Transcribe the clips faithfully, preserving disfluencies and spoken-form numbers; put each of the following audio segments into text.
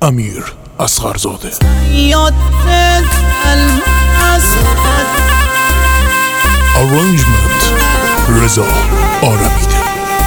امیر اصغرزاده. Arrangement رضا آرمیده.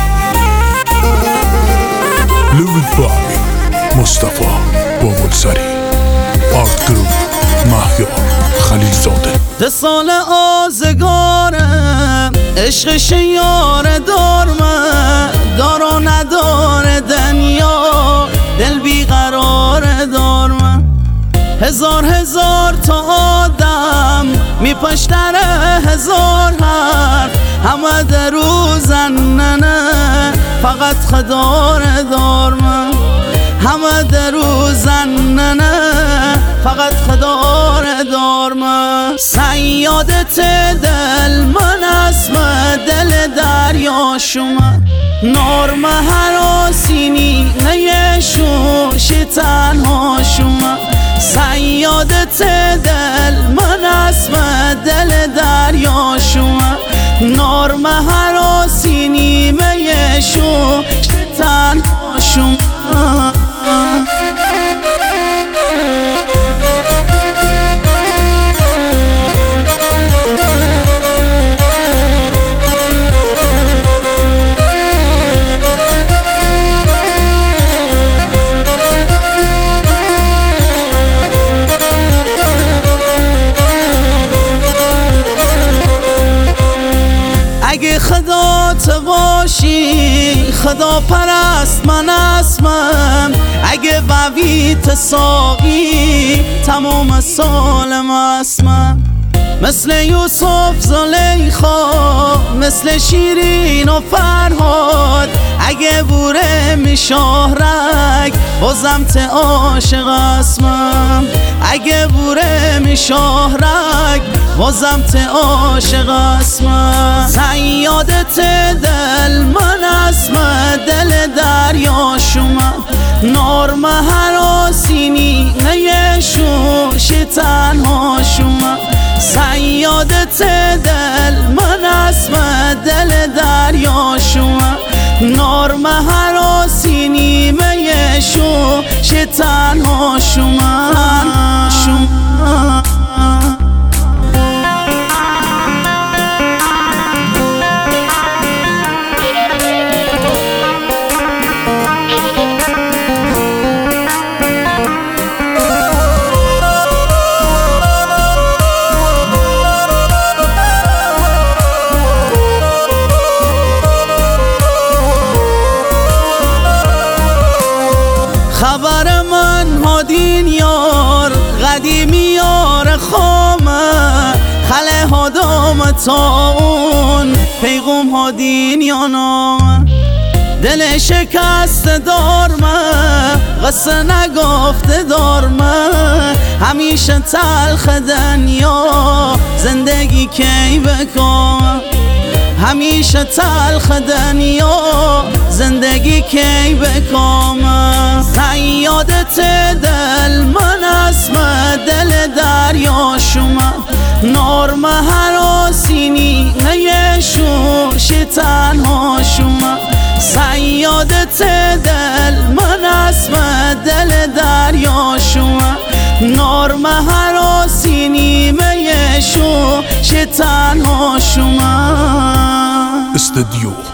Lyric by مصطفی بابلسری. آرت گروپ مهیا خلیلزاده. ده سال آزگارم عشقش یار دارمه، دار و نداره دنیا دل بیقرار دارمه. هزار هزار تا آدم می پشتر هزار حرف، همه درو زننه فقط خدا دارمه. همه درو زننه فقط خدا دارمه. صیادت دل من اسم دل دریا شما، نرم هراسینی نیشوش تنها شما. صیادت دل من اسم دل دریا شما، نرم هراسینی میشوش تنها شما. اگه خدا تو باشی خدا پرست من اسمم، اگه بویت ساقی تمام سالم اسمم. مثل یوسف زلیخا، مثل شیرین و فرهاد، اگه بوره می شاهرک بازم ته عاشق اسمم. اگه بوره می شاهرک بازم ته عاشق اسمم. صیادت دل من اسم دل دریا شما، نرم هراسینی نیشوش تنها شما. صیادت دل من اسم دل دریا شما، نرم هراسینی میشوش تنها شما. شما خبر من هادین یار قدیمی یار خامه، خله هادام تا اون پیغم هادین یا نامه. دل شکست دارمه قصه نگفته دارمه، همیشه تلخ دنیا زندگی کی بکن. همیشه تلخ دنیا زندگی کی بکامه. صیادت دل من اسم دل دریا شما، نرم هراسینی نیشوش تنها شما. صیادت دل من اسم دل دریا شما، نرم هراسینی میشوش تنها شما. استودیو